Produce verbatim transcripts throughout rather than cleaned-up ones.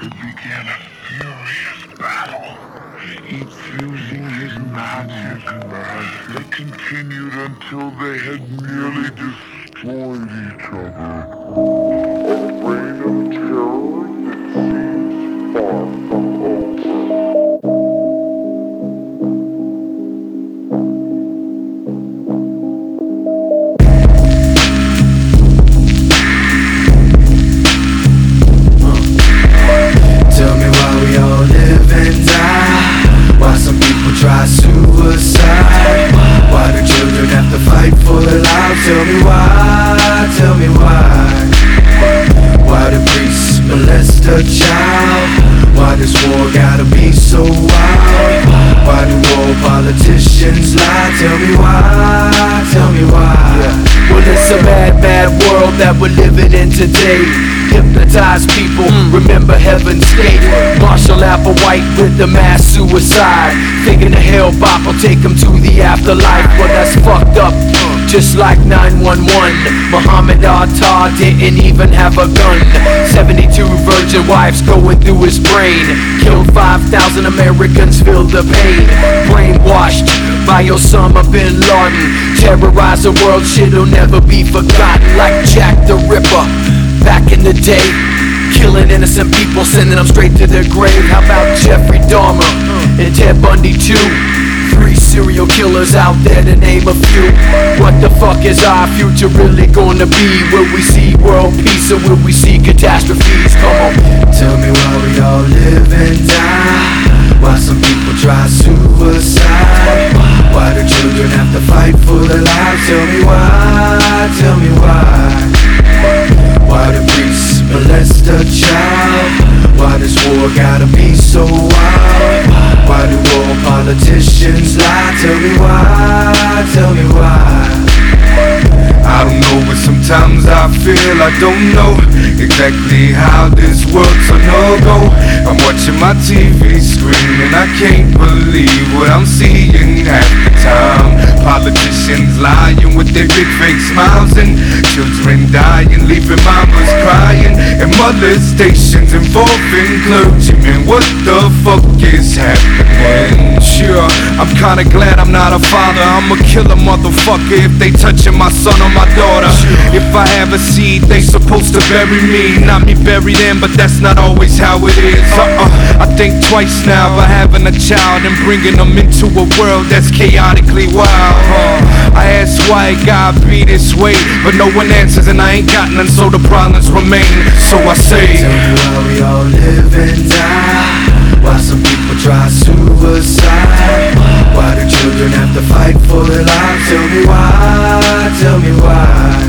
It began a furious battle, each using his magic. They continued until they had nearly destroyed each other. A reign of terror that seems far from over. Try suicide. Why do children have to fight for their lives? Tell me why, tell me why. Why do priests molest a child? Why does war gotta be so wild? Why do all politicians lie? Tell me why, tell me why. Well, it's a mad, mad world that we're living in today. Hypnotize people, remember Heaven's Gate. Marshall Applewhite with the mass suicide, thinking the hell bop will take him to the afterlife. Well, that's fucked up, just like nine one one. Muhammad Atta didn't even have a gun. Seventy-two virgin wives going through his brain. Killed five thousand Americans, feel the pain. Brainwashed by Osama bin Laden. Terrorize the world, shit'll never be forgotten. Like Jack the Ripper back in the day, killing innocent people, sending them straight to their grave. How about Jeffrey Dahmer and Ted Bundy too? Three serial killers out there to name a few. What the fuck is our future really gonna be? Will we see world peace or will we see catastrophes? Come on. Tell me why we all live and die. Why some people try suicide. Why do children have to fight for their lives? Tell me why, tell me why. Why do priests molest a child? Why does war gotta be so wild? Why do all politicians lie? Tell me why, tell me why. I don't know, but sometimes I feel I don't know exactly how this works, so no go. I'm watching my T V screen and I can't believe what I'm seeing half the time. Politicians lying with their big fake smiles, and children dying, leaving mamas crying, and molestations involving clergymen. What the fuck is happening? Sure, I'm kinda glad I'm not a father. I'm a killer motherfucker if they touching my son or my daughter. If I have a seed, they supposed to bury me, not me bury them, but that's not always how it is. Uh-uh. I think twice now about having a child and bringing them into a world that's chaotically wild. Uh, I ask why it gotta be this way, but no one answers and I ain't got none, so the problems remain. So I say, tell me why we all live and die. Why some people try suicide. Why do children have to fight for their lives? Tell me why, tell me why.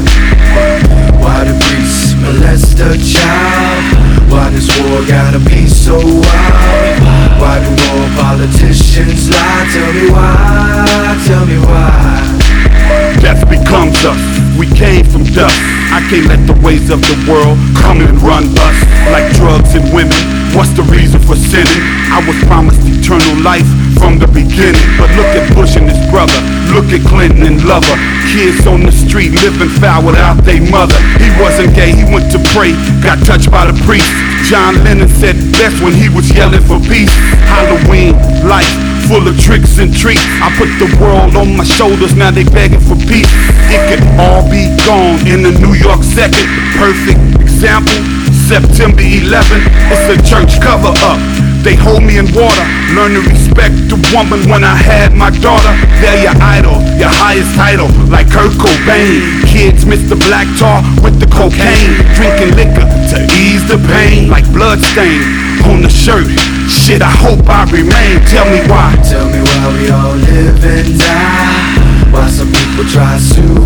Why do priests molest a child? Why does war gotta be so wild? Why do all politicians lie? Tell me why, tell me why. Death becomes us, we came from dust. I can't let the ways of the world come and run us. Like drugs and women, what's the reason for sinning? I was promised eternal life from the beginning. But look at Bush and his brother, look at Clinton and Lover. Kids on the street living foul without their mother. He wasn't gay, he went to pray, got touched by the priest. John Lennon said best when he was yelling for peace. Halloween, life full of tricks and treats. I put the world on my shoulders, now they begging for peace. It could all be gone in the New York second. Perfect example, September eleventh. It's a church cover up. They hold me in water. Learn to respect the woman when I had my daughter. They're your idol, your highest title, like Kurt Cobain. Kids miss the black tar with the cocaine. Drinking liquor to ease the pain, like bloodstain on the shirt. Shit, I hope I remain. Tell me why. Tell me why we all live and die. Why some people try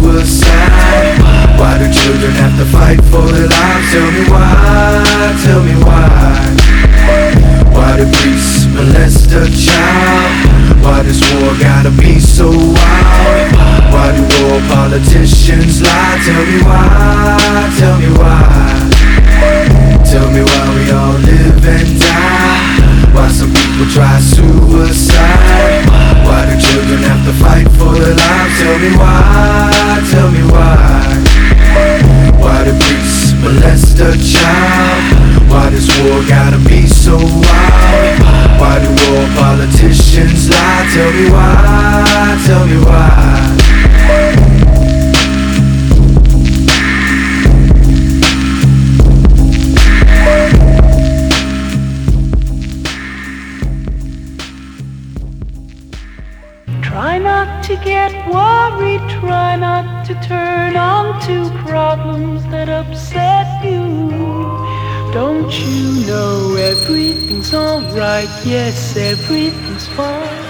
suicide. Why do children have to fight for their lives? Tell me why, tell me why. Why do priests molest a child? Why does war gotta be so wild? Why do all politicians lie? Tell me why, tell me why. Tell me why we all live and die. Why some people try suicide. Why do children have to fight for their lives? Tell me why, tell me why. Why do priests molest a child? Why does war gotta be not to get worried, try not to turn on to problems that upset you. Don't you know everything's alright, yes, everything's fine.